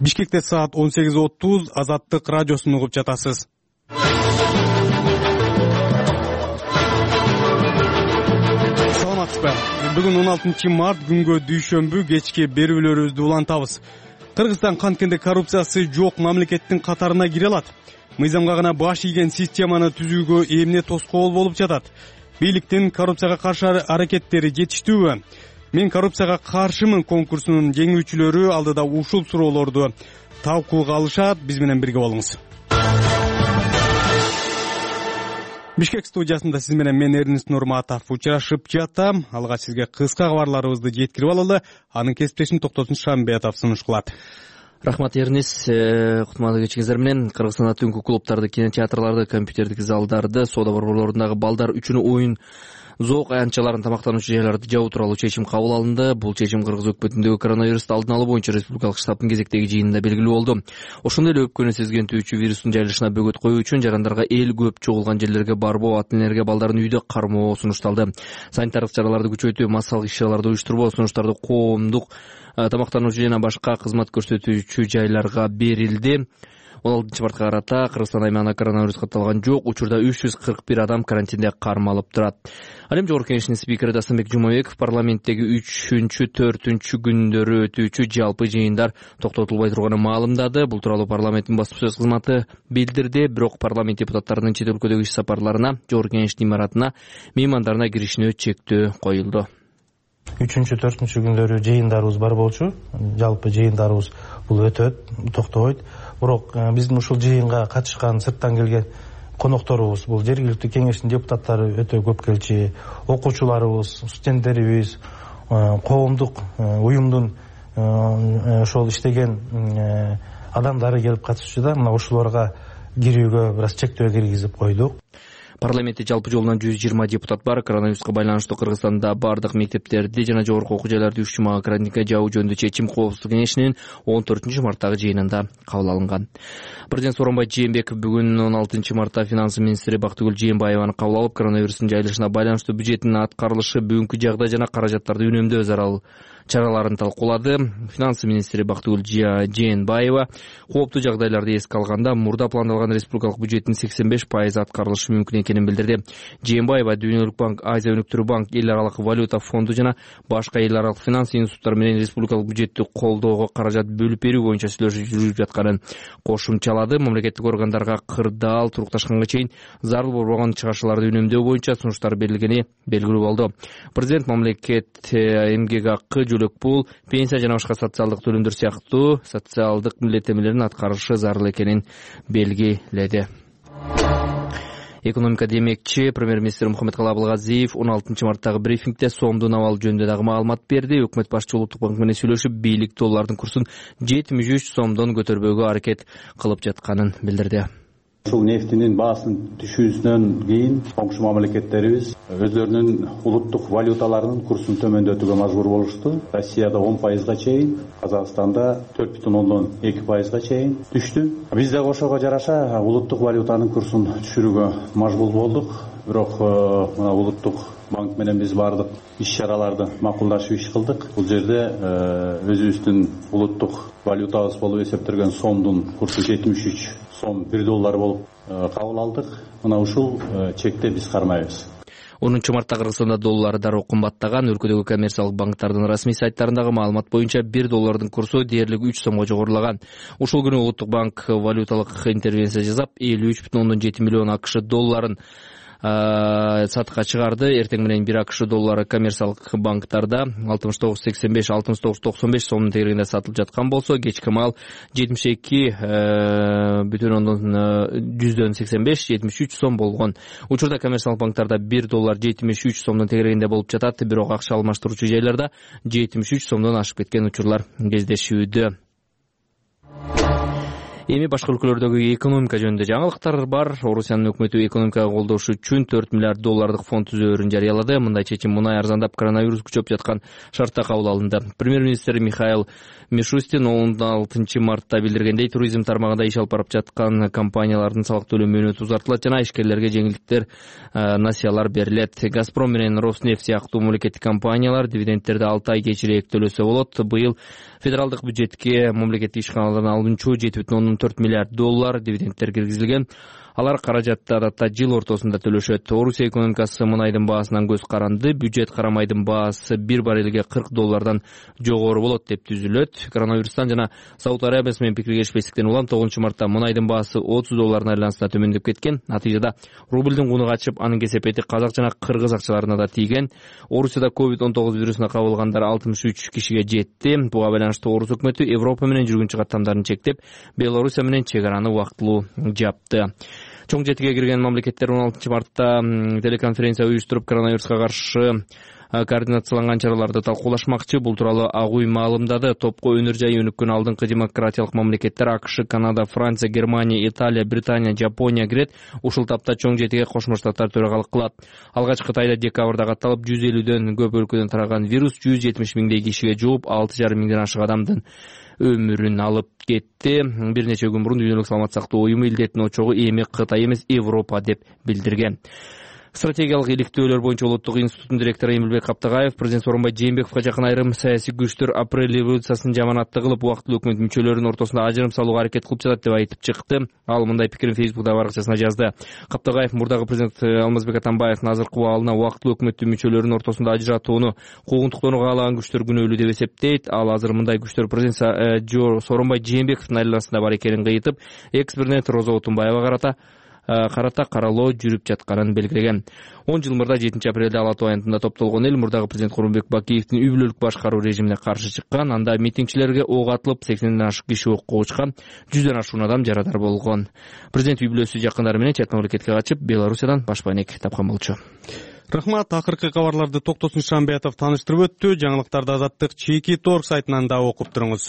Бишкекте саат 18:30 Азаттык радиосун угуп жатасыз. Саламатсызбы? Бүгүн 16 март күнгө дүйшөмбү кечки берүүлөрүбүздү улантабыз. Кыргызстан канткенде коррупциясы жок мамлекеттин катарына кире алат. Мыйзамга гана баш ийген системаны түзүүгө эмне тоскоол болуп жатат? Бийликтин коррупцияга каршы аракеттери жетиштүүбү? Мен коррупцияга каршымын конкурсунун жеңүүчүлөрү алдыда ушул суроолорду талкууга алышат. Биз менен бирге болуңуз. Бишкек студиясында сиз менен мен Эрнис Нурматов учурашып жатам. Алгач сизге кыска кабарларыбызды жеткирип алалы. Анын кесиптешин Токтосун Шамбетов сунуш кылат. Рахмат Эрнис. Кутмандуу кечиңиздер менен. Кыргызстанда түнкү клубтарды, кинотеатрларды, компьютердик залдарды, соода борборлорундагы балдар үчүн оюн зоок аянтчаларын, тамактануучу жайларды жабуу тууралуу чечим кабыл алынды. Бул чечим Кыргыз өкмөтүндөгү коронавирусту алдын алуу боюнча республикалык штабтын кезектеги жыйынында белгилүү болду. Ошондой эле өпкөнү сезгентүүчү вирустун жайылышына бөгөт коюу үчүн жарандарга эл көп чогулган жерлерге барбоо, ата-энелерге балдарын үйдө кармоо сунушталды. Санитардык чараларды күчөтүү, массалык иш-чараларды уюштурбоо сунуштарды коомдук тамактануучу жана башка кызмат көрсөтүүчү жайларга берилди. 16 мартка карата Кыргызстан аймагына коронавирус катталган жок. Учурда 341 адам карантинде кармалып турат. Ал эми Жогорку Кеңештин спикери Дастамбек Жумабеков парламенттеги 3-4 күндөрү өтүүчү жалпы жыйындар токтотулбай турганын маалымдады. Бул тууралуу парламенттин басма сөз кызматы билдирди. Бирок парламент депутаттарынын чет өлкөдөгү иш сапарларына, Жогорку Кеңештин имаратына, меймандарына киришине чектөө коюлду. 3-4 күндөрү жыйындарыбыз бар болчу. Жалпы жыйындарыбыз бул өтөт, токтобойт. Бирок биздин ушул жыйынга катышкан сырттан келген конокторубуз, бул жергиликтүү кеңештин депутаттары өтө көп келчү. Окуучуларыбыз, студенттерибиз, коомдук уюмдун ошол иштеген адамдары келип катышчу да. Мына ушуларга кирүүгө бир аз чектөө киргизип койдук. Парламентте жалпы жолунан 120 депутат бар. Коронавируска байланыштуу Кыргызстанда бардык мектептерди жана жогорку окуу жайларды 3 жумага карантинге жабуу жөнүндө чечим Коопсуздук кеңешинин 14 марттагы жыйынында кабыл алынган. Президент Сооронбай Жээнбеков бүгүн 16 мартта финансы министри Бактыгүл Жээнбаеваны кабыл алып, коронавирустун жайылышына байланыштуу бюджеттин аткарылышы, бүгүнкү жагдай жана каражаттарды үнөмдөө зарыл чараларын талкуулады. Финансы министри Бактыгүл Жээнбаева кооптуу жагдайларды эске алганда мурда пландалган республикалык бюджеттин 85% аткарылышы мүмкүн экенин билдирди. Жээнбаева Дүйнөлүк банк, Азия өнүктүрүү банк, эл аралык валюта фонду жана башка эл аралык финанс институттары менен республикалык бюджетти колдоого каражат бөлүп берүү боюнча сүйлөшүү жүрүп жатканын кошумчалады. Мамлекеттик органдарга кырдаал турукташканга чейин зарыл болбогон чыгарчыларды үнөмдөө боюнча сунуштар берилгени белгилүү болду. Президент мамлекет эмгек акы, жөлөк пул, пенсия жана башка социалдык төлөмдөр сыяктуу социалдык милдеттемелерин аткарышы зарыл экенин белгиледи. Экономика демекчи премьер-министр Мухаммедкалый Абылгазиев 16 марттагы брифингде сомдун абалы жөнүндө дагы маалымат берди. Өкмөт башчысы Улуттук банк менен сүйлөшүп, бийлик доллардын курсун 73 сомдон көтөрбөөгө аракет кылып жатканын билдирди. Ушул нефтинин баасын түшүүсүнөн кийин коңшу мамлекеттерибиз өздөрүнүн улуттук валюталарынын курсун төмөндөтүүгө мажбур болушту. Россияда 10%га чейин, Казакстанда 4,2%га чейин түштү. Биз да ошого жараша улуттук валютанын курсун түшүрүүгө мажбур болдук. Бирок мына улуттук банк менен биз бардык иш-чараларды макулдашып иш кылдык. Бул жерде өзүбүздүн улуттук валютабыз болуп эсептелген сомдун курсу 73 сом 1 доллар болуп кабыл алдык. Мына ушул чекте биз кармайбыз. 10 мартта Кыргызстанда доллар дароо кымбаттаган. Өлкөдөгү коммерциялык банктардын расмий сайттарындагы маалымат боюнча 1 доллардын курсу дээрлик 3 сомго жогорулаган. Ушул күнү Улуттук банк валюталык интервенция жасап 53,7 миллион АКШ долларын сатыкка чыгарды. Эртең менен 1 АКШ доллары коммерциялык банктарда 69,85, 69,95 сомдун тегерегинде сатылып жаткан болсо, кечки маал 72,85, 73 сом болгон. Учурда коммерциялык банктарда 1 доллар 73 сомдун тегерегинде болуп жатат. Бирок акча алмаштыруучу жайларда 73 сомдон ашып кеткен учурлар кездешүүдө. Эми башка өлкөлөрдөгү экономика жөнүндө жаңылыктар бар. Орусиянын өкмөтү экономикага колдош үчүн 4 миллиард доллардык фонд түзөөрүн жарыялады. Мындай чечим мунай арзандап коронавирус күчөп жаткан шартта кабыл алынды. Премьер-министр Михаил Мишустин 16 мартта билдиргендей, туризм тармагында иш алып барып жаткан компаниялардын салык төлөө мөөнөтү узартылат жана ишкерлерге жеңилдиктер, насыялар берилет. Газпром менен Роснефть сыяктуу мамлекеттик компаниялар дивидендтерди 6 ай кечирээк төлөсө болот. Быйыл федералдык бюджетке мамлекеттик ишканалардан алынчу $7,4 миллиард дивидендтер киргизилген. Алар каражатты адатта жыл ортосунда төлөшөт. Орусия экономикасы мунайдын баасынан көз каранды. Бюджет карамайдын баасы $1 баррелге $40 жогору болот деп түзүлөт. Коронавирустан жана Сауд Арабиясы менен пикиргешпестиктен улам 9 мартта мунайдын баасы $30 айланасында төмөндөп кеткен. Натыйжада рублдун куну качып, анын кесепети казак жана кыргыз акчаларына да тийген. Орусияда COVID-19 вирусуна кабылгандар 63 кишиге жетти. Буга байланыштуу Орус өкмөтү Европа менен жүргүнчү каттамдарын чектеп, Белоруссия менен чек араны убактылуу жапты. Чоң жетиге кирген мамлекеттер 16 мартта телеконференция уюштуруп, коронавируска каршы координацияланган чараларды талкуулашмакчы. Бул тууралуу Ак үй маалымдады. Топко өнөр жайы өнүккөн алдыңкы демократиялык мамлекеттер АКШ, Канада, Франция, Германия, Италия, Британия, Жапония кирет. Ушул тапта чоң жетиге Кошмо Штаттар төрагалык кылат. Алгач Кытайда декабрда катталып, 150дөн көп өлкөдөн тараган вирус 170 миңдей кишиге жугуп, 6,5 миңден ашык адамдын өмүрүн алып кетти. Бир нече күн мурун Дүйнөлүк саламат сактоо уюму илдеттин очогу эми Кытай эмес, Европа деп билдирген. Стратегиялык иликтөөлөр боюнча улуттук институттун директору Эмилбек Каптагаев президент Сооронбай Жээнбековго жакын айрым саясий күчтөр апрель революциясын жаманатты кылып, убактылуу өкмөт мүчөлөрүнүн ортосунда ажырым салууга аракет кылып жатат деп айтып чыкты. Ал мындай пикирин Facebook'та баракчасына жазды. Каптагаев мурдагы президент Алмазбек Атамбаевдин азыркы убагына убактылуу өкмөттүн мүчөлөрүнүн ортосунда ажыратууну куугунтуктоону каалаган күчтөр күнөөлүү деп эсептейт. Ал азыр мындай күчтөр президент Сооронбай Жээнбековдун айланасында бар экенин кыйытып, экс-президент Роза Отунбаева карата каралоо жүрүп жатканын белгилеген. 10 жыл мурда 7 апрелде Ала Тоо аянтында топтолгон эл мурдагы президент Курманбек Бакиевдин үй бүлөлүк башкаруу режимине каршы чыккан. Анда митингчилерге ок атылып, 80ден ашык киши окко учкан, 100дөн ашуун адам жарадар болгон. Президент үй бүлөсү жакындары менен чет мамлекетке качып, Белоруссиядан баш байнек тапкан болчу. Рахмат. Акыркы кабарларды Токтосун Шамбиятов тааныштырып өттү. Жаңылыктарды Азаттык Чеки.Торг сайтынан да окуп туруңуз.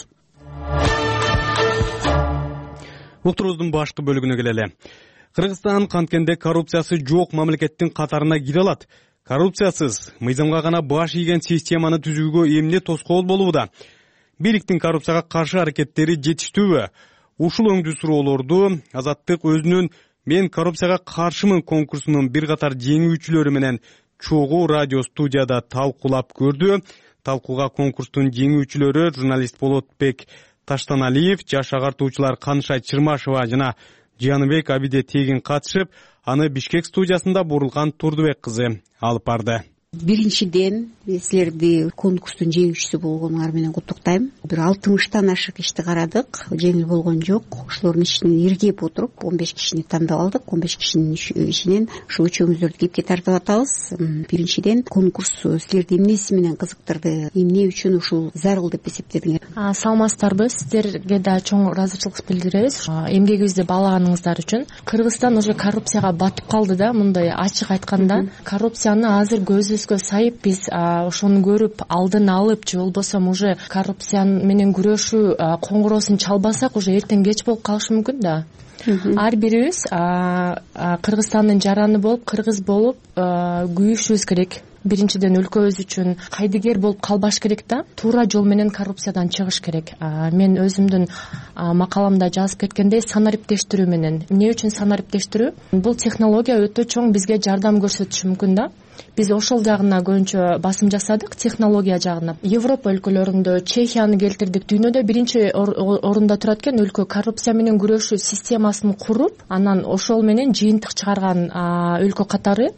Уктуруубуздун башкы бөлүгүнө келели. Кыргызстан канткенде коррупциясы жок мамлекеттин катарына кире алат. Коррупциясыз мыйзамга гана баш ийген системаны түзүүгө эмне тоскоол болууда? Бийликтин коррупцияга каршы аракеттери жетиштүүбү? Ушул өңдүү суроолорду Азаттык өзүнүн "Мен коррупцияга каршымын" конкурсунун бир катар жеңүүчүлөрү менен чогуу радио студияда талкуулап көрдү. Талкууга конкурстун жеңүүчүлөрү журналист Болотбек Таштаналиев, жаш агартуучулар Канышай Чырмашева жана Жаныбек Абиде Тегин катышып, аны Бишкек студиясында Бурулган Турдубек кызы алып барды. Биринчиден, силерди конкурстун жеңүүчүсү болгонуңар менен куттуктайм. Бир 60тан ашык ишти карадык, жеңил болгон жок. Ошолордун ичинен иргеп отуруп 15 кишини тандап алдык. 15 кишинин ичинен ушул үчөөңүздөрдү кепке тартып атабыз. Биринчиден, конкурс силерди эмнеси менен кызыктырды? Эмне үчүн ушул зарыл деп эсептедиңер? Саламатсыздарбы? Сиздерге да чоң ыраазычылык билдиребиз. Эмгегибизди баалаганыңыздар үчүн. Кыргызстан уже коррупцияга батып калды да, мындай ачык айтканда. Коррупцияны азыр көзүбүзгө сайып биз ошону көрүп алдын алып, же болбосо уже коррупция менен күрөшүү коңгуроосун чалбасак, уже эртең кеч болуп калышы мүмкүн да. Ар бирибиз Кыргызстандын жараны болуп, кыргыз болуп күйүшүбүз керек. Биринчиден өлкөбүз үчүн кайдыгер болуп калбаш керек да, туура жол менен коррупциядан чыгыш керек. Мен өзүмдүн макаламда жазып кеткендей, санариптештирүү менен. Эмне үчүн санариптештирүү? Бул технология өтө чоң бизге жардам көрсөтүшү мүмкүн да. Биз ошол жагына көбүнчө басым жасадык, технология жагына. Европа өлкөлөрүндө Чехияны келтирдик. Дүйнөдө биринчи орунда турат экен өлкө коррупция менен күрөшүү системасын куруп, анан ошол менен жыйынтык чыгарган өлкө катары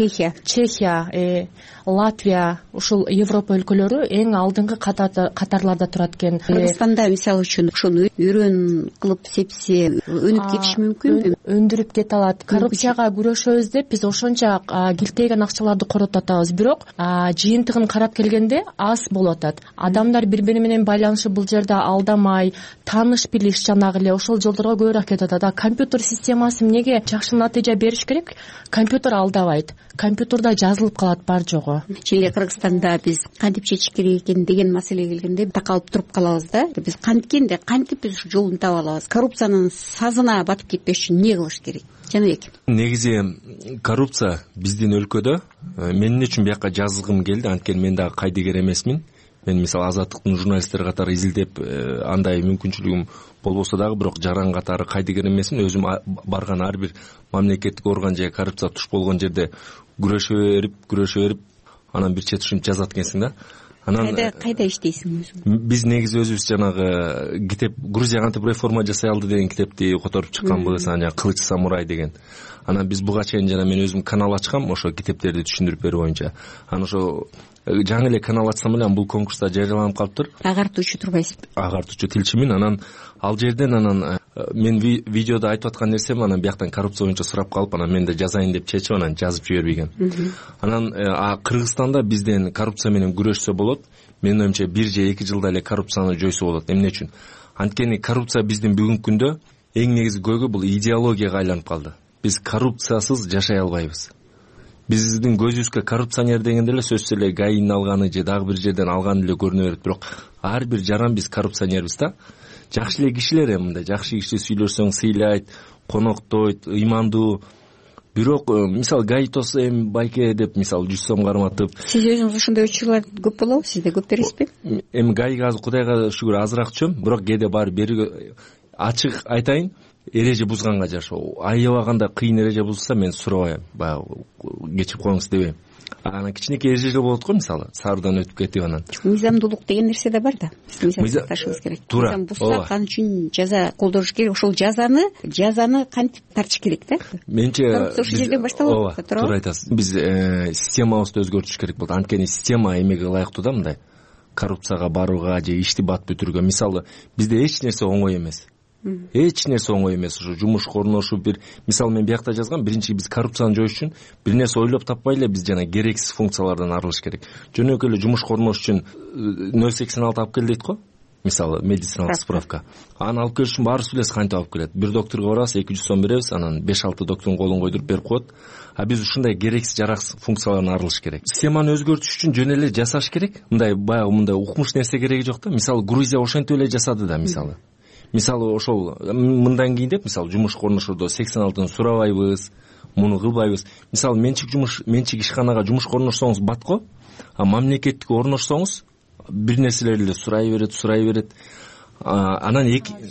Чехия, Латвия, ушул Европа өлкөлөрү эң алдыңкы катарларда турат экен. Кыргызстанда мисалы үчүн ошону үйрөн кылып сепсе өнүп кетиш мүмкүн, өндүрүп кете алат. Коррупцияга күрөшөбүз деп биз ошонча килтейген акчаларды коротуп атабыз, бирок жыйынтыгын карап келгенде аз болуп атат. Адамдар бири-бири менен байланышы бул жерде алдамай, тааныш билиш жанагы эле ошол жолдорго көбүрөөк кетип атат. Компьютер системасы эмнеге жакшы натыйжа бериш керек? Компьютер алдабайт. Компьютерда жазылып калат бар жогу. Чили Кыргызстанда биз кантип чечиш керек экен деген маселеге келгенде такалып туруп калабыз да. Биз кантип биз ушу жолун таба алабыз? Коррупциянын сазына батып кетпеш үчүн эмне кылыш керек? Жаныбек. Негизи коррупция биздин өлкөдө, мен үчүн бияка жазылгым келди, анткени мен дагы кайдыгер эмесмин. мен мисалы Азаттыктын журналисттери катары изилдеп андай мүмкүнчүлүгүм болбосо дагы бирок жаран катары кайдыгер эмесмин. Өзүм барган ар бир мамлекеттик орган же коррупция туш болгон жерде күрөшө берип анан бир чет ушинтип жазат экенсиң да. Анан кайда иштейсиң өзүң? Биз негизи өзүбүз жанагы китеп Грузия кантип реформа жасай алды деген китепти которуп чыкканбыз, анан Кылыч самурай деген. Анан биз буга чейин жана мен өзүм канал ачкам ошо китептерди түшүндүрүп берүү боюнча. Анан ошо жаңы эле канал ачсам эле бул конкурста жарыяланып калыптыр. Агартуучу турбайсызбы? Агартуучу тилчимин. Анан ал жерден мен видеодо айтып аткан нерсем анан бияктан коррупция боюнча сурап калып, анан мен да жазайын деп чечип анан жазып жибербеген. Анан Кыргызстанда бизден коррупция менен күрөшсө болот. Менин оюмча 1 же 2 жылда эле коррупцияны жойсо болот. Эмне үчүн? Анткени коррупция биздин бүгүнкү күндө эң негизги көйгөй бул идеологияга айланып калды. Биз коррупциясыз жашай албайбыз. Биздин көзүбүзгө коррупционер дегенде эле сөзсүз эле ГАИнин алганы же дагы бир жерден алганы эле көрүнө берет. Бирок ар бир жаран биз коррупционербиз да. Жакшы эле кишилер мындай жакшы киши сүйлөшсөң сыйлайт, коноктойт, ыймандуу. Бирок мисалы ГАИ тосо эми байке деп мисалы 100 сом карматып. Сиз өзүңүз ошондой учурлар көп болобу? Сизде көп бересизби? Эми ГАИга азыр Кудайга шүгүр азыраак түшөм, бирок кээде баары бери ачык айтайын, эреже бузганга жашоо. Аябаганда кыйын эреже бузса мен сурабайм, баягы кечирип коюңуз дебейм. Анан кичинекей эрежелер болот го, мисалы саардан өтүп кетип анан. Мыйзамдуулук деген нерсе да бар да. Мыйзам сакташыбыз керек. Мыйзам бузса кан үчүн жаза колдоnuш керек. Ошол жазаны кантип тартыш керек да? Менче ошол жерден башталат. Туура айтасыз. Биз системабызды өзгөртүш керек болот. Анткени система эмеге ылайыктуу да мындай коррупцияга барууга же ишти бат бүтүрүүгө. Мисалы бизде эч нерсе оңой эмес. Эч нерсе оңой эмес. Ушу жумуш корношуп бир мисалы мен биякта жазгам, биринчи биз коррупцияны жоюш үчүн бир нерсе ойлоп таппай эле биз жана керексиз функциялардан арылыш керек. Жөнөкөй эле жумуш корнош үчүн 086 алып кел дейт го. Мисалы медициналык справка. Аны алып келиш үчүн баарыбыз билебиз кантип алып келет. Бир доктурга барабыз, 200 сом беребиз, анан 5-6 доктордун колун койдуруп берип коет. А биз ушундай керексиз жараксыз функциялардан арылыш керек. Системаны өзгөртүш үчүн жөн эле жасаш керек. Мындай укмуш нерсе кереги жок да. Мисалы Грузия ошентип эле жасады да мисалы. Мисалы ошол мындан кийин деп мисалы жумуш корношордо 86-ын сурабайбыз, муну кылбайбыз. Мисалы менчик ишканага жумуш корношсоңуз батко, а мамлекеттикке орношсоңуз бир нерселерди эле сурай берет. Анан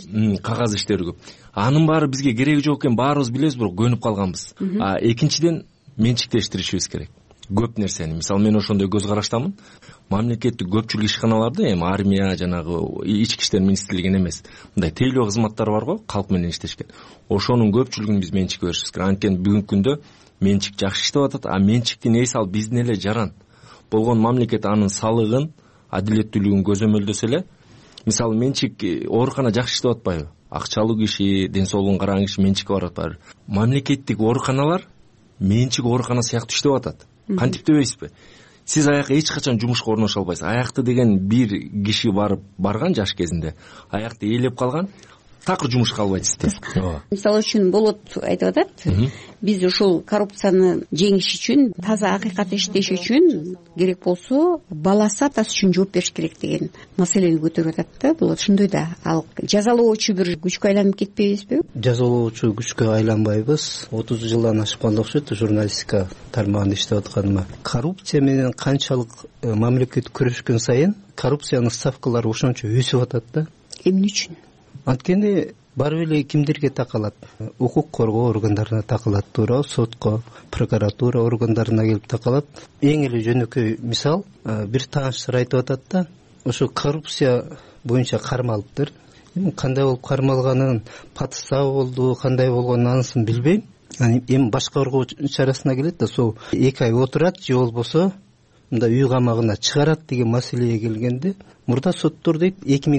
кагаз иштери көп. Анын баары бизге кереги жок экен, баарыбыз билебиз, бирок көнүп калганбыз. Экинчиден менчиктештиришибиз керек. Көп нерсени. Мисалы мен ошондой көз караштамын. Мамлекеттик көпчүлүк ишканаларды эми армия жанагы ички иштер министрлигин эмес, мындай тейлөө кызматтар бар го, калк менен иштешкен. Ошонун көпчүлүгүн биз менчикке беришибиз керек. Анткени бүгүнкү күндө менчик жакшы иштеп атат, а менчиктин эси ал биздин эле жаран болгон мамлекет анын салыгын, адилеттүүлүгүн көзөмөлдөсө эле, мисалы менчик оорукана жакшы иштеп атпайбы? Акчалуу киши, ден соолугун караган киши менчикке барат баары. Мамлекеттик ооруканалар менчик оорукана сыяктуу иштеп атат. Кантип дебейсизби? Сиз аякка эч качан жумушка орноша албайсыз. Аякты деген бир киши барган жаш кезинде, аякты ээлеп калган, такыр жумушка албайт сизди. Мисалы үчүн болот айтып атат. Биз ушул коррупцияны жеңиш үчүн, таза акыйкат иштеш үчүн керек болсо баласы атасы үчүн жооп бериш керек деген маселени көтөрүп атат да. Болот ошондой да. Ал жазалоочу бир күчкө айланып кетпейбизби? Жазалоочу күчкө айланбайбыз. 30 жылдан ашкан окшойт журналистика тармагында иштеп атканыма. Коррупция менен канчалык мамлекет күрөшкөн сайын коррупциянын ставкалары ошончо өсүп атат да. Эмне үчүн? Анткени барып эле кимдерге такалат? Укук коргоо органдарына такалат, туура, сотко, прокуратура органдарына келип такалат. Эң эле жөнөкөй мисал, бир тааныштар айтып атат да, ошо коррупция боюнча кармалыптыр. Кандай болуп кармалганын, патыстабы болду, кандай болгонун анысын билбейм. Эми башка коргоо чарасына келет да, сол 2 ай отурат же болбосо мында үй камагына чыгарат деген маселеге келгенде, мурда соттор дейт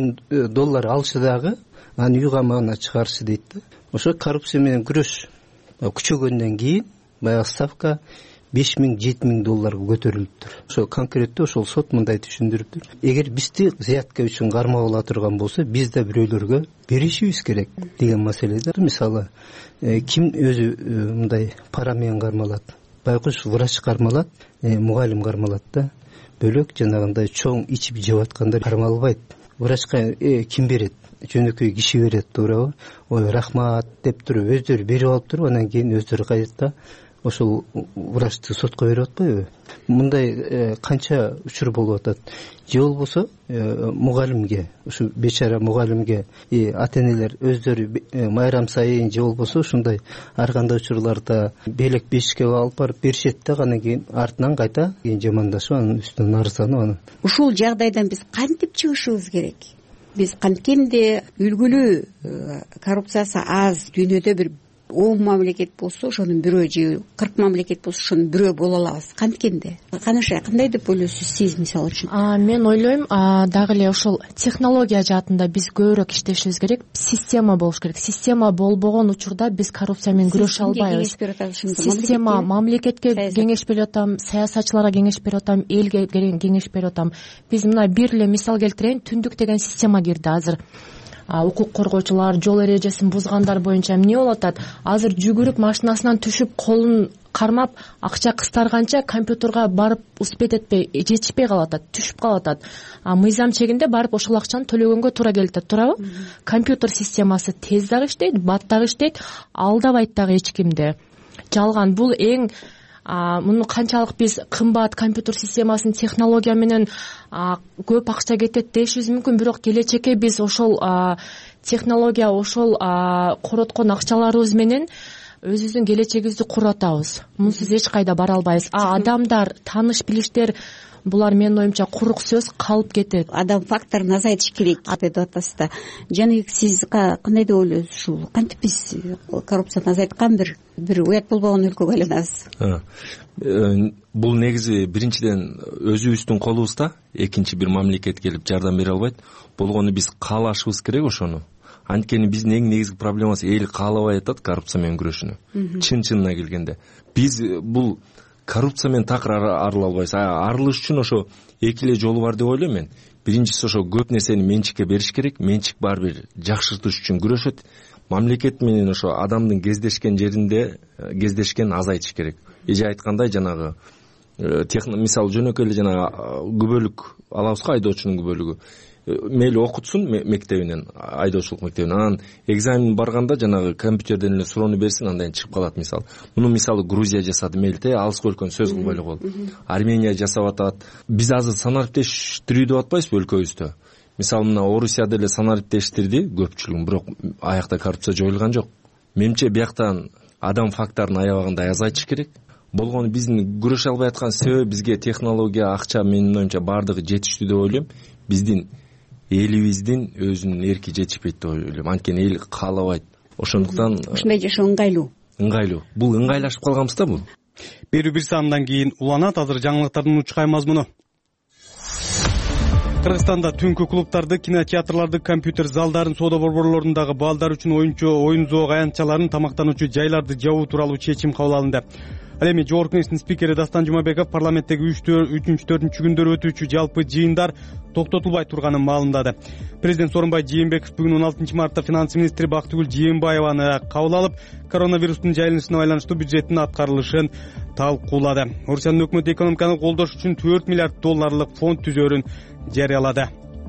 $2000 алышы дагы аны үй камагына чыгарышы дейт да. Ошо коррупция менен күрөш күчөгөндөн кийин баягы ставка $5000-7000 көтөрүлүптүр. Ошо конкреттүү ошол сот мындай түшүндүрүптүр. Эгер бизди зыятка үчүн кармап ала турган болсо, биз да бирөөлөргө беришибиз керек деген маселеде. Мисалы, ким өзү мындай пара менен кармалат? Байкуш врач кармалат, мугалим кармалат да. Бөлөк жанагындай чоң ичип жеп аткандар кармалбайт. Врачка ким берет? Жөнөкөй киши берет, туурабы? Ой, рахмат деп туруп өздөрү берип алып туруп, анан кийин өздөрү кайта ошол врачты сотко берип атпайбы? Мындай канча учур болуп атат. Же болбосо мугалимге, ушу бечара мугалимге ата энелер өздөрү майрам сайын же болбосо ушундай ар кандай учурларда белек бешикке алып барып беришет да, анан кийин артынан кайта жамандашып анын үстүнөн арызданып анан. Ушул жагдайдан биз кантип чыгышыбыз керек? Биз канткенде үлгүлүү коррупциясы аз дүйнөдө бир 10 мамлекет болсо ошонун бирөө же 40 мамлекет болсо ошонун бирөө боло алабыз. Канткенде кандай деп ойлойсуз сиз мисалы үчүн? Мен ойлойм дагы эле ошол технология жаатында биз көбүрөөк иштешибиз керек. Система болуш керек. Система болбогон учурда биз коррупция менен күрөшө албайбыз. Система мамлекетке кеңеш берип атам, саясатчыларга кеңеш берип атам, элге кеңеш берип атам. Биз мына бир эле мисал келтирейин. Түндүк деген система кирди азыр. Укук коргоочулар, жол эрежесин бузгандар боюнча эмне болуп атат? Азыр жүгүрүп машинасынан түшүп, колун кармап, акча кыстарганча компьютерга барып успеть этпей, жетишпей калып атат, түшүп калып атат. Мыйзам чегинде барып ошол акчаны төлөгөнгө туура келип атат, туурабы? Компьютер системасы тез дагы иштейт, бат дагы иштейт, алдабайт дагы эч кимди. Жалган бул эң муну канчалык биз кымбат компьютер системасын технология менен көп акча кетет дешибиз мүмкүн, бирок келечекке биз ошол технология, ошол короткон акчаларыбыз менен өзүбүздүн келечегибизди куруп атабыз. Мунсуз эч кайда бара албайбыз. Адамдар, тааныш билиштер, булар менин оюмча курук сөз калып кетет. Адам факторун азайтыш керек деп атасыз да. Жаныбек, сиз кандай деп ойлойсуз? Ушул кантип биз коррупцияны азайткан бир уят болбогон өлкөгө айланабыз? Бул негизи биринчиден өзүбүздүн колубузда, экинчи бир мамлекет келип жардам бере албайт. Болгону биз каалашыбыз керек ошону. Анткени биздин эң негизги проблемасы эл каалабай атат коррупция менен күрөшүнү. Чын-чынына келгенде биз бул коррупция менен такыр арыла албайбыз. Арылыш үчүн ошо эки эле жолу бар деп ойлойм мен. Биринчиси ошо көп нерсени менчикке бериш керек. Менчик бар бир жакшыртыш үчүн күрөшөт. Мамлекет менен ошо адамдын кездешкен жеринде кездешкен азайтыш керек. Эже айткандай жанагы мисалы жөнөкөй эле жанагы күбөлүк алабызго, айдоочунун күбөлүгү. Мейли окутсун мектебинен, айдоочулук мектебинен, анан экзамен барганда жанагы компьютерден эле суроону берсин, андан кийин чыгып калат мисалы. Муну мисалы Грузия жасады, мейли алыскы өлкөнү сөз кылбай эле коелу. Армения жасап атат. Биз азыр санариптештирүү деп атпайбызбы өлкөбүздө? Мисалы мына Орусияда эле санариптештирди көпчүлүгүн, бирок аякта коррупция жоюлган жок. Менимче бияктан адам факторун аябагандай азайтыш керек. Болгону биздин күрөшө албай аткан себеби бизге технология, акча, менин оюмча баардыгы жетиштүү деп ойлойм. Биздин элибиздин өзүнүн эрки жетишпейт деп ойлойм. Анткени эл каалабайт. Ошондуктан ушундай жашоо ыңгайлуу. Бул ыңгайлашып калганбыз да бул. Берүү бир саамдан кийин уланат. Азыр жаңылыктардын учкай мазмуну. Кыргызстанда түнкү клубдарды, кинотеатрларды, компьютер залдарын, соода борборлорундагы балдар үчүн оюн зоок аянтчаларын, тамактануучу жайларды жабуу тууралуу чечим кабыл алынды. Ал эми Жогорку Кеңештин спикери Дастан Жумабеков парламенттеги 3-4 күндөр өтүүчү жалпы жыйындар токтотулбай турганын маалымдады. Президент Сооронбай Жээнбеков бүгүн 16 мартта финанс министри Бактыгүл Жээнбаеваны кабыл алып, коронавирустун жайылышына байланыштуу бюджеттин аткарылышын талкуулады. Орусиянын өкмөтү экономиканы колдош үчүн $4 миллиард фонд түзөөрүн жарыялады.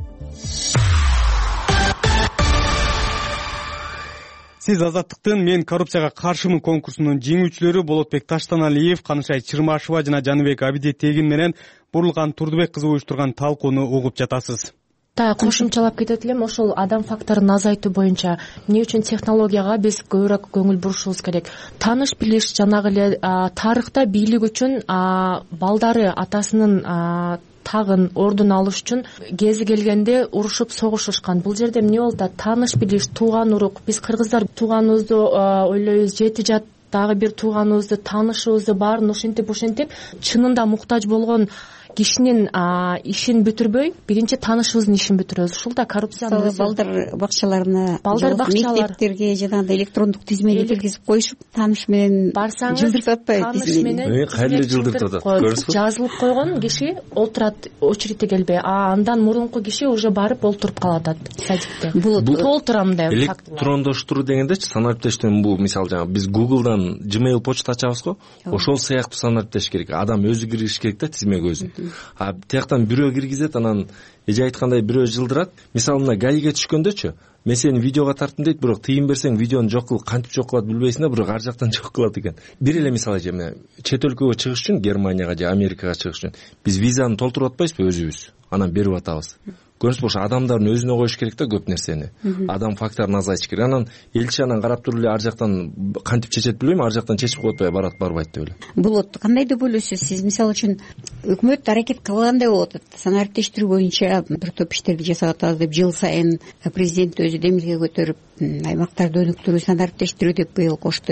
Сиз Азаттыктын «Мен коррупцияга каршымын» конкурсунун жеңүүчүлөрү Болотбек Таштаналиев, Канышай Чырмашева жана Жаныбек Абидетегин менен Бурлган Турдубек кызы уюштурган талкууну угуп жатасыз. Кошумчалап кетет элем, ошол адам факторун азайтуу боюнча эмне үчүн технологияга биз көбүрөөк көңүл бурушубуз керек. Тааныш билиш, жанагы эле тарыхта бийлик үчүн балдары атасынын тагын ордун алыш үчүн кези келгенде урушуп согушушкан. Бул жерде эмне болуп атат? Тааныш билиш, тууган урук. Биз кыргыздар тууганыбызды ойлойбуз, жети жат дагы бир тууганыбызды, таанышыбызды баарын ошентип чынында муктаж болгон кишинин ишин бүтүрбөй, биринчи таанышыбыздын ишин бүтүрөбүз. Ушул да коррупциянын балдар бакчаларына, мектептерге жанагындай электрондук тизмени киргизип коюшуп, тааныш менен жылдыртып атпайбы тизмени? Кайра жылдыртып атат, көрдүңүзбү? Жазылып койгон киши олтурат, очередте келбей, андан мурунку киши уже барып олтуруп калып атат садикте. Бул толтура мындай фактылар. Электрондоштуруу дегенде санариптештен бул мисалы жаңы биз Google'дан Gmail почта ачабыз го, ошол сыяктуу санариптеш керек. Адам өзү кириш керек да тизмеге өзүн. Тияктан бирөө киргизет, анан эже айткандай бирөө жылдырат. Мисалы мына гаиге түшкөндөчү, мен сени видеого тарттым дейт, бирок тыйын берсең видеону жок кыл, кантип жок кылат билбейсиң да, бирок ар жактан жок кылат экен. Бир эле мисал айтканда, чет өлкөгө чыгыш үчүн, Германияга же Америкага чыгыш үчүн биз визаны толтуруп атпайбызбы өзүбүз, анан берип атабыз. Көрүнүш ошо адамдардын өзүнө коюш керек да көп нерсени. Адам факторун азайтыш керек. Анан элчи анан карап туруп эле ар жактан кантип чечет билбейм, ар жактан чечип коюп атпай барбайт деп эле. Болот. Кандай деп ойлойсуз сиз? Мисалы үчүн өкмөт аракет кылгандай болуп атат. Санариптештирүү боюнча бир топ иштерди жасап атабыз деп жыл сайын президент өзү демилге көтөрүп, аймактарды өнүктүрүү, санариптештирүү деп быйыл кошту,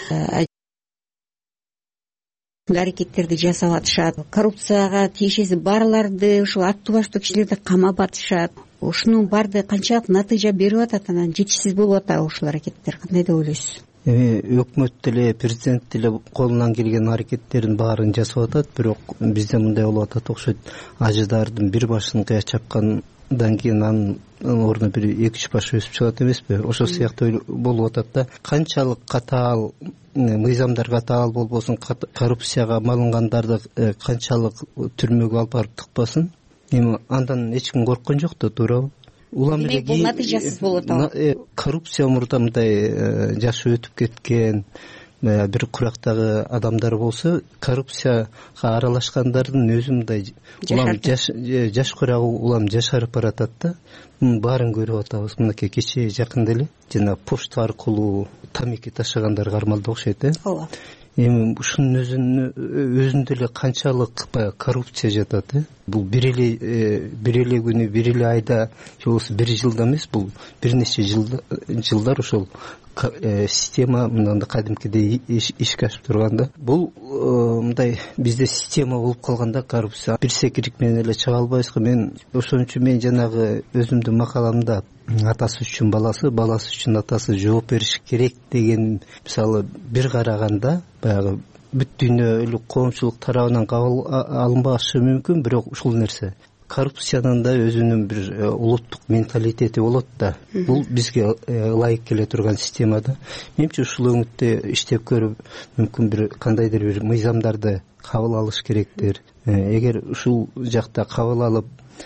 аракеттерди жасап атышат. Коррупцияга тиешеси барларды, ушул аттуу баштуу кишилерди камап атышат. Ушунун баардыгы канчалык натыйжа берип атат, анан жетишсиз болуп атабы ушул аракеттер? Кандай деп ойлойсуз? Өкмөт деле, президент деле колунан келген аракеттерин баарын жасап атат, бирок бизде мындай болуп атат окшойт. Ажыдардын бир башын кыя чапкандан кийин анын ордуна бир 2-3 баш өсүп чыгат эмеспи? Ошол сыяктуу болуп атат да. Канчалык катаал мыйзамдар катаал болбосун, коррупцияга малынгандарды канчалык түрмөгө алып барып тыкпасын, эми андан эч ким корккон жок да, туурабы? Улам эле бул натыйжасыз болот атабы. Коррупция мурда мындай жашы өтүп кеткен бир курактагы адамдар болсо, коррупцияга аралашкандардын өзү мындай улам жаш курагы улам жашарып баратат да. Мунун баарын көрүп атабыз. Мынакей кечээ жакында эле жана почта аркылуу тамеки ташыгандар кармалды окшойт, ооба. Эми ушунун өзүндө эле канчалык коррупция жатат, Бул бир эле күнү, бир эле айда, же болбосо бир жылда эмес, бул бир нече жылдар ошол система мындай кадимкидей ишке ашып турганда. Бул мындай бизде система болуп калганда коррупция бир секирик менен эле чыга албайбызго. Мен ошон үчүн мен жанагы өзүмдүн макаламда атасы үчүн баласы, баласы үчүн атасы жооп бериш керек деген мисалы бир караганда баягы бүт дүйнөлүк коомчулук тарабынан кабыл алынбашы мүмкүн, бирок ушул нерсе коррупциянын да өзүнүн бир улуттук менталитети болот да. Бул бизге ылайык келе турган система да. Менимче ушул өңүттө иштеп көрүп, мүмкүн бир кандайдыр бир мыйзамдарды кабыл алыш керектир. Эгер ушул жакта кабыл алып,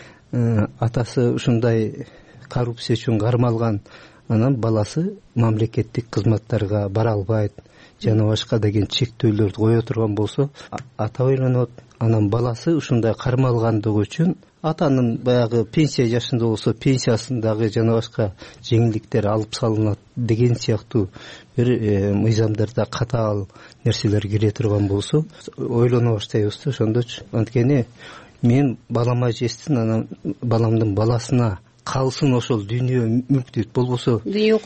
атасы ушундай коррупция үчүн кармалган, анан баласы мамлекеттик кызматтарга бара албайт, жана башка деген чектөөлөрдү кое турган болсо, ата ойлонот. Анан баласы ушундай кармалгандыгы үчүн атанын баягы пенсия жашында болсо пенсиясындагы жана башка жеңилдиктер алып салынат деген сыяктуу бир мыйзамдарда катаал нерселер кире турган болсо ойлоно баштайбыз да. Ошондочу анткени мен балама жестин, анан баламдын баласына калсын ошол дүйнө мүлк дейт. Болбосо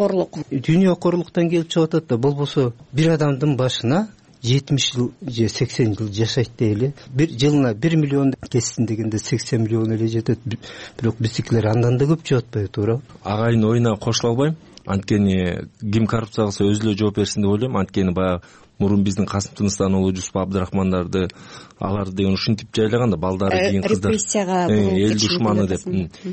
дүйнө корлуктан келип чыгып атат да. Болбосо бир адамдын башына 70 жыл же 80 жыл жашайт дейли. Бир жылына 1 миллион кетсин дегенде 80 миллион эле жетет. Бирок биздикилер андан да көп жеп атпайбы, туура? Агайын оюна кошула албайм. Анткени ким коррупция кылса өзү эле жооп берсин деп ойлойм. Анткени баягы мурун биздин Касым Тыныстануулу, Жусуп Абдрахмандарды аларды деген ушинтип жайлаган да, балдары кийин кыздар эл душманы деп.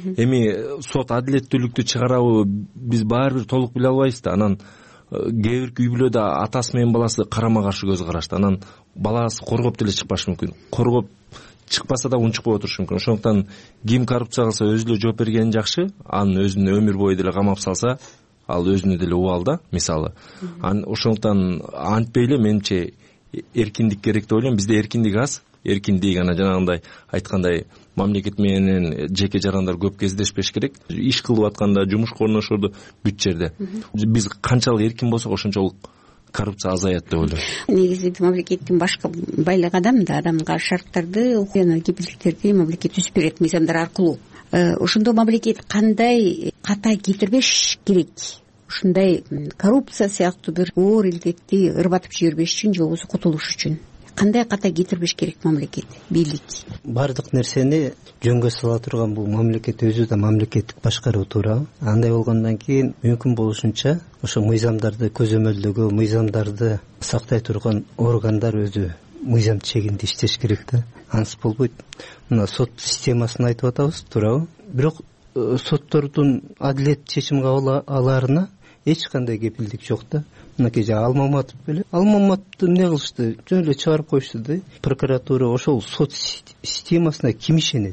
Эми сот адилеттүүлүктү чыгарабы биз баары бир толук биле албайбыз да. Анан кээ бир үй бүлөдө атасы менен баласы карама каршы көз карашты. Анан баласы коргоп деле чыкпашы мүмкүн. Коргоп чыкпаса да унчукпай отурушу мүмкүн. Ошондуктан ким коррупция кылса өзү эле жооп бергени жакшы. Анын өзүн өмүр бою деле камап салса, ал өзүнө деле убал да, мисалы. Ошондуктан антпей эле менимче эркиндик керек деп ойлойм. Бизде эркиндик аз. Эркиндик анан жанагындай айткандай мамлекет менен жеке жарандар көп кездешпеш керек. Иш кылып атканда, жумушка орношууда бүт жерде. Биз канчалык эркин болсок, ошончолук коррупция азаят деп ойлойм. Негизи мамлекеттин башкы байлык адамга шарттарды, жана кепилдиктерди мамлекет түзүп берет мыйзамдар аркылуу. Ошондо мамлекет кандай ката кетирбеш керек? Ушундай коррупция сыяктуу бир оор илдетти ырбатып жибербеш үчүн, же болбосо кутулуш үчүн кандай ката кетирбеш керек мамлекет, бийлик? Бардык нерсени жөнгө сала турган бул мамлекет өзү да мамлекеттик башкаруу, туура. Андай болгондон кийин мүмкүн болушунча ошо мыйзамдарды көзөмөлдөгө, мыйзамдарды сактай турган органдар өзү мыйзам чегинде иштеш керек да. Ансыз болбойт. Мына сот системасын айтып атабыз, туурабы? Бирок соттордун адилет чечим кабыл алаарына эч кандай кепилдик жок да. Мынакей Алмаматов беле. Алмаматовду эмне кылышты? Жөн эле чыгарып коюшту да. Прокуратура ошол сот системасына ким ишенет?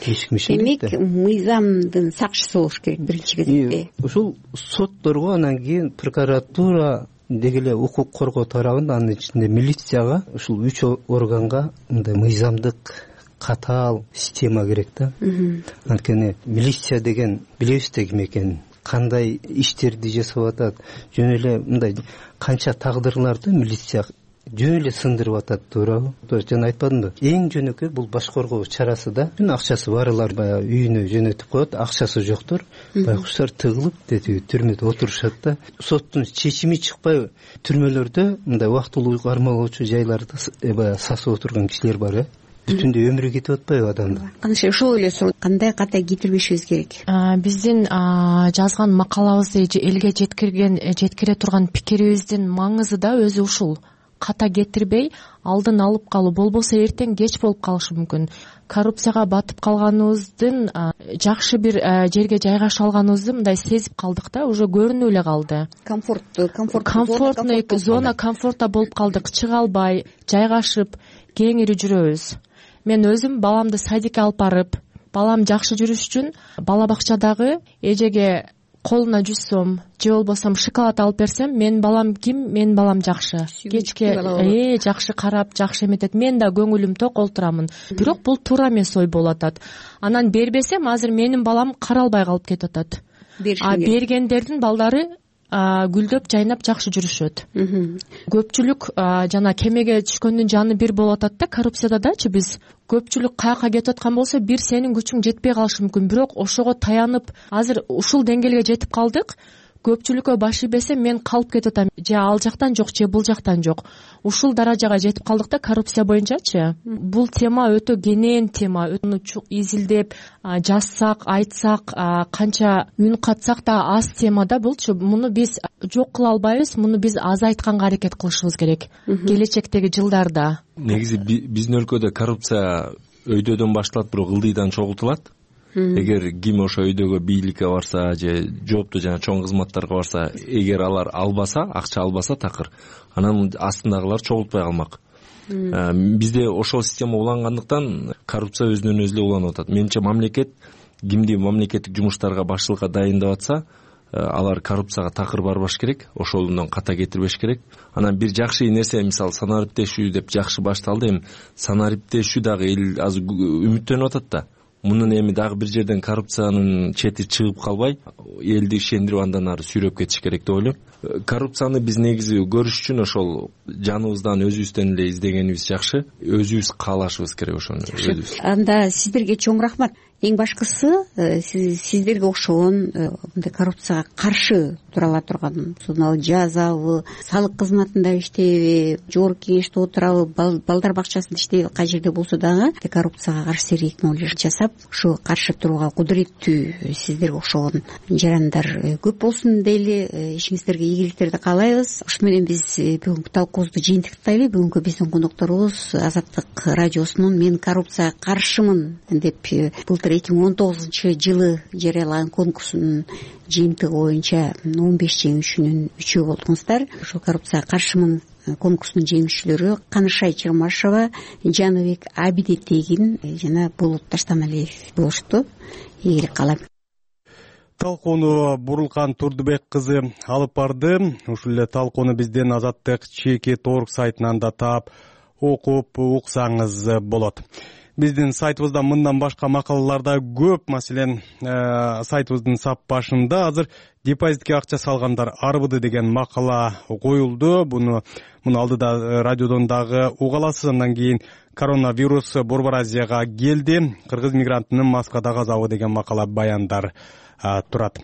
кечикмешин демек мыйзамдын сакчысы болуш керек биринчи кезекте. Ушул сотторго, анан кийин прокуратура деги эле укук коргоо тарабында, анын ичинде милицияга, ушул 3 органга мындай мыйзамдык катаал система керек да. Анткени милиция деген билебиз да ким экенин, кандай иштерди жасап атат, жөн эле мындай канча тагдырларды милиция жөн эле сындырып атат, туурабы? Жана айтпадымбы, эң жөнөкөй бул баш коргоо чарасы да. Акчасы барлар баягы үйүнө жөнөтүп коет, акчасы жоктор байкуштар тыгылып түрмөдө отурушат да. Соттун чечими чыкпай түрмөлөрдө мындай убактылуу кармалоочу жайларда баягы сасып отурган кишилер бар. Бүтүндөй өмүрү кетип атпайбы адамдын? Канча ошол эле суроо, кандай ката кетирбешибиз керек? Биздин жазган макалабызды элге жеткире турган пикирибиздин маңызы да өзү ушул. Ката кетирбей алдын алып калуу, болбосо эртең кеч болуп калышы мүмкүн. Коррупцияга батып калганыбыздын, жакшы бир жерге жайгаша алганыбызды мындай сезип калдык да, уже көрүнүп эле калды. Комфортный зона комфорта болуп калдык, чыга албай, жайгашып, кеңири жүрөбүз. Мен өзүм баламды садикке алып барып, балам жакшы жүрүш үчүн бала бакчадагы эжеге колуна 100 сом же болбосо шоколад алып берсем, менин балам ким? Менин балам жакшы. Кечке жакшы карап, жакшы эметет. Мен да көңүлүм ток олтурамын. Бирок бул туура эмес ой болуп атат. Анан бербесем, азыр менин балам каралбай калып кетип атат. Бергендердин балдары гүлдөп, жайнап жакшы жүрүшөт. Көпчүлүк жана кемеге түшкөндүн жаны бир болуп атат да, коррупцияда дачы биз көпчүлүк каяка кетип аткан болсо, бир сенин күчүң жетпей калышы мүмкүн, бирок ошого таянып азыр ушул деңгээлге жетип калдык. Көпчүлүккө баш ийбесем, мен калып кетип атам. Же ал жактан жок, же бул жактан жок. Ушул даражага жетип калдык да коррупция боюнчачы. Бул тема өтө кенен тема. Өтө изилдеп, жазсак, айтсак, канча үн катсак да аз тема да булчу. Муну биз жок кыла албайбыз, муну биз азайтканга аракет кылышыбыз керек. Келечектеги жылдарда. Негизи биздин өлкөдө коррупция өйдөдөн башталат, бирок ылдыйдан чогултулат. Эгер ким ошо өйдөгө бийликке барса же жооптуу жана чоң кызматтарга барса, эгер алар албаса, акча албаса такыр, анан астындагылар чогултпай калмак. Бизде ошол система улангандыктан коррупция өзүнөн өзү эле уланып атат. Менимче мамлекет кимди мамлекеттик жумуштарга башчылыкка дайындап атса, алар коррупцияга такыр барбаш керек, ошолунан ката кетирбеш керек. Анан бир жакшы нерсе, мисалы санариптешүү деп жакшы башталды, эми санариптешүү дагы эл азыр үмүттөнүп атат да. Мунун эми дагы бир жерден коррупциянын чети чыгып калбай, элди ишендирип андан ары сүйрөп кетиш керек деп ойлойм. Коррупцияны биз негизи көрүш үчүн ошол жаныбыздан, өзүбүздөн эле издегенибиз жакшы, өзүбүз каалашыбыз керек ошону. Анда сиздерге чоң рахмат. Эң башкысы, сиздерге окшогон мындай коррупцияга каршы тура ала турган, жазабы, салык кызматында иштейби, жогорку кеңеште отурабы, балдар бакчасында иштейби, кай жерде болсо дагы коррупцияга каршы тирешме жасап, ушу каршы турууга кудуреттүү сиздерге окшогон жарандар көп болсун дейли. Ишиңиздерге ийгиликтерди каалайбыз. Ушун менен биз бүгүнкү талкуубузду жыйынтыктайлы. Бүгүнкү биздин конокторубуз Азаттык радиосунун «Мен коррупцияга каршымын» деп былтыр 2019-жылы жарыялаган конкурсунун жыйынтыгы боюнча 15 жеңүүчүнүн 3-өө болдуңуздар. Ошол коррупцияга каршымын конкурсунун жеңүүчүлөрү Канышай Чырмашева, Жаныбек Абидетегин жана Болот Таштамалиев болушту. Ийгилик каалайм. Талкууну Бурулкан Турдубек кызы алып барды. Ушул эле талкууну биздин Азаттык ЧК.org сайтынан да таап, окуп уксаңыз болот. Биздин сайтыбызда мындан башка макалалар да көп. Маселен, сайтыбыздын сап башында азыр депозитке акча салгандар арбыды деген макала коюлду. Муну алдыда радиодон дагы уга аласыз. Андан кийин коронавирус Борбор Азияга келди, кыргыз мигрантынын маскада казабы деген макала баяндар турат.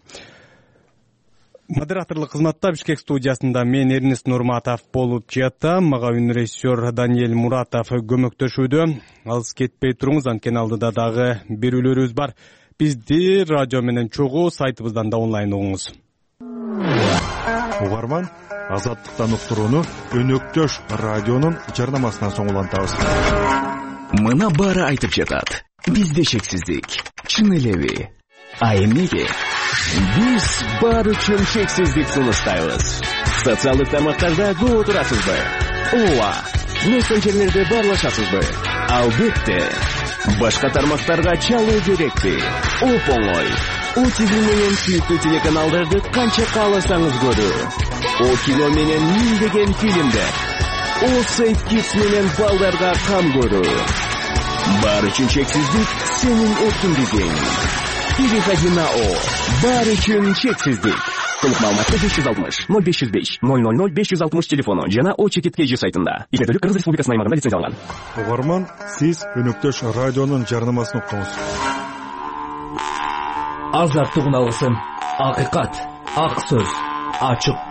Модераторлук кызматта Бишкек студиясында мен Эрнест Нурматов болуп жатам. Мага режиссер Даниэль Муратов көмөктөшүүдө. Алыс кетпей туруңуз, анткени алдыда дагы берүүлөрүбүз бар. Бизди радио менен чогуу сайтыбыздан да онлайн угуңуз. Угарман, Азаттыктан уктурууну Өнөктөш радионун жарнамасынан соң улантабыз. Мына баары айтып жатат. Бизде шексиздик. Чын элеби? А эмнеге? Биз баары үчүн шексиздик сунуштайбыз. Социалдык тармактарда көп отурасызбы? Ооба. Мессенджерлерде баарлашасызбы? Албетте. Башка тармактарга чалуу керекпи? Оп-оңой. ОТВ менен сүйүктүү телеканалдарды канча кааласаңыз көрүү. О кино менен миңдеген фильмдер. О Сейф Kids менен балдарга кам көрүү. Баары үчүн чексиздик сенин эркиндигиң. Переходи на О. Баары үчүн чексиздик. Толук маалыматты 560 0505 000 560 телефону жана O-Чекит.kg сайтында. Изметтүүлүк Кыргыз Республикасынын аймагында лицензияланган. Угарман, сиз Өнөктөш радионун жарнамасын уктуңуз. Азаттык уналысын, акыйкат, ак сөз, ачык